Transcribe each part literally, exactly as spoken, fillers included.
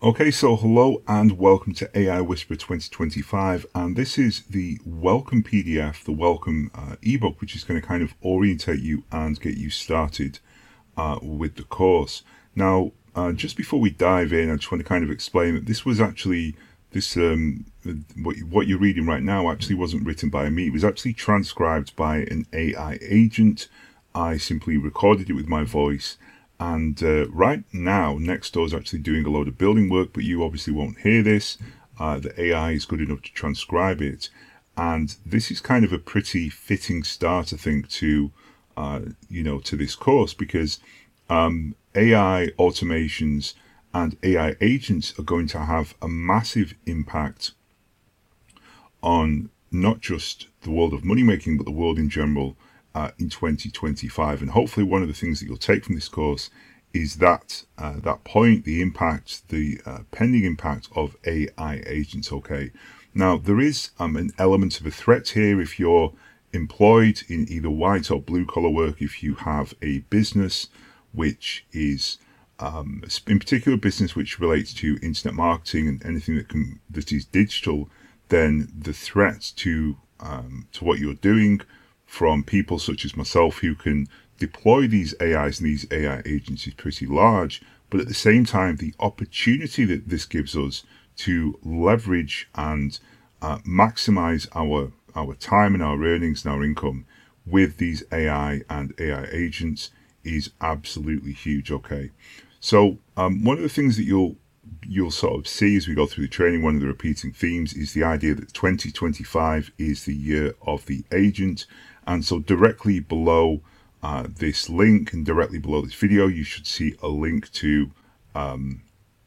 Okay, so hello and welcome to A I Whisperer twenty twenty-five, and this is the welcome P D F, the welcome uh, ebook, which is going to kind of orientate you and get you started uh, with the course. Now, uh, just before we dive in, I just want to kind of explain that this was actually this um, what what you're reading right now actually wasn't written by me. It was actually transcribed by an A I agent. I simply recorded it with my voice. And uh, right now, Nextdoor is actually doing a load of building work, but you obviously won't hear this. Uh, the A I is good enough to transcribe it. And this is kind of a pretty fitting start, I think, to, uh, you know, to this course, because um, A I automations and A I agents are going to have a massive impact on not just the world of money making, but the world in general. Uh, in twenty twenty-five, and hopefully one of the things that you'll take from this course is that uh, that point, the impact, the uh, pending impact of A I agents. Okay, now there is um, an element of a threat here if you're employed in either white or blue collar work. If you have a business which is um, in particular business which relates to internet marketing and anything that can that is digital, then the threat to um, to what you're doing from people such as myself who can deploy these A Is and these A I agents is pretty large, but at the same time, the opportunity that this gives us to leverage and uh, maximize our our time and our earnings and our income with these A I and A I agents is absolutely huge. Okay, so um, one of the things that you'll you'll sort of see as we go through the training, one of the repeating themes is the idea that twenty twenty-five is the year of the agent. And so directly below uh, this link and directly below this video, you should see a link to um,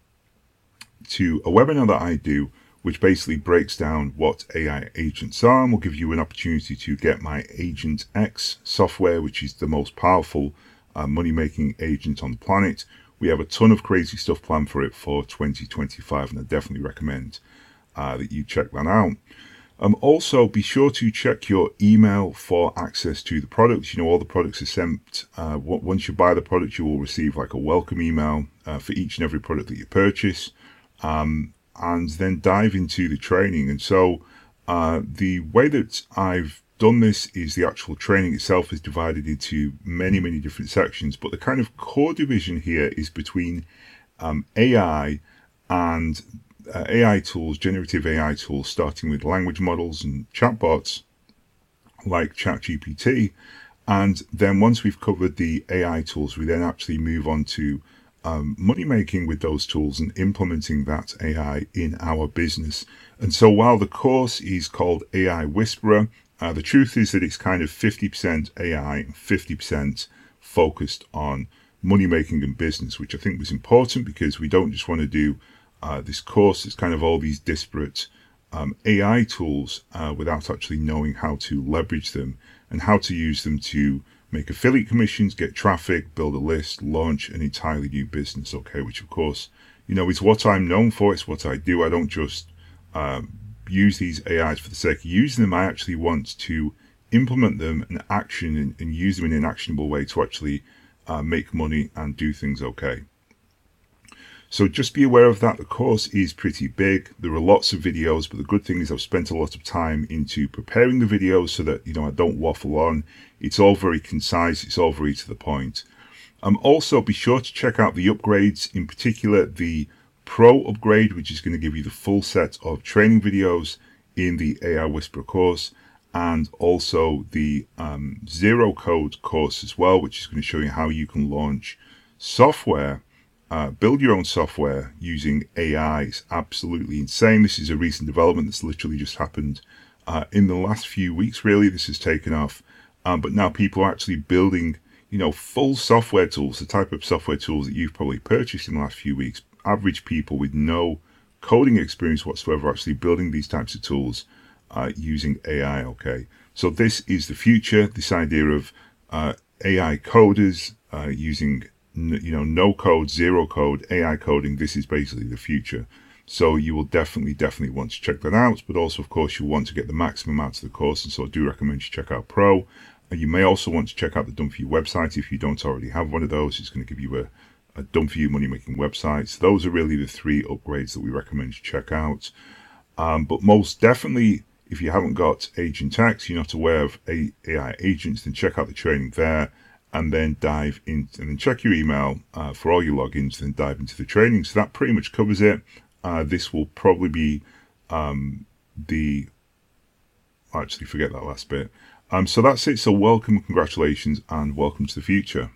to a webinar that I do, which basically breaks down what A I agents are, and will give you an opportunity to get my Agent X software, which is the most powerful uh, money-making agent on the planet. We have a ton of crazy stuff planned for it for twenty twenty-five, and I definitely recommend uh, that you check that out. Um, also, be sure to check your email for access to the products. You know, all the products are sent. Uh, once you buy the product, you will receive like a welcome email uh, for each and every product that you purchase, um, and then dive into the training. And so uh, the way that I've done this is the actual training itself is divided into many, many different sections. But the kind of core division here is between um, A I and Uh, A I tools, generative A I tools, starting with language models and chatbots like ChatGPT. And then once we've covered the A I tools, we then actually move on to um, money making with those tools and implementing that A I in our business. And so while the course is called A I Whisperer, uh, the truth is that it's kind of fifty percent A I and fifty percent focused on money making and business, which I think was important because we don't just want to do Uh, this course is kind of all these disparate um, A I tools uh, without actually knowing how to leverage them and how to use them to make affiliate commissions, get traffic, build a list, launch an entirely new business. Okay, which of course, you know, is what I'm known for. It's what I do. I don't just um, use these A Is for the sake of using them. I actually want to implement them in action and, and use them in an actionable way to actually uh, make money and do things okay. So just be aware of that. The course is pretty big. There are lots of videos, but the good thing is I've spent a lot of time into preparing the videos so that, you know, I don't waffle on. It's all very concise. It's all very to the point. Um, also, be sure to check out the upgrades, in particular the Pro upgrade, which is going to give you the full set of training videos in the A I Whisperer course, and also the um, Zero Code course as well, which is going to show you how you can launch software. Uh, build your own software using A I. It's absolutely insane. This is a recent development that's literally just happened uh, in the last few weeks, really. This has taken off. Um, but now people are actually building, you know, full software tools, the type of software tools that you've probably purchased in the last few weeks. Average people with no coding experience whatsoever actually building these types of tools uh, using A I, okay? So this is the future, this idea of uh, A I coders uh, using you know, no code, zero code, A I coding. This is basically the future. So you will definitely, definitely want to check that out. But also, of course, you want to get the maximum out of the course. And so I do recommend you check out Pro. And you may also want to check out the Done For You website if you don't already have one of those. It's going to give you a, uh, done for you money making websites. Those are really the three upgrades that we recommend you check out. Um, but most definitely, if you haven't got Agent X, you're not aware of A I agents, then check out the training there, and then dive in, and then check your email uh, for all your logins, then dive into the training. So that pretty much covers it. Uh, this will probably be um, the, actually forget that last bit. Um, so that's it. So welcome, congratulations, and welcome to the future.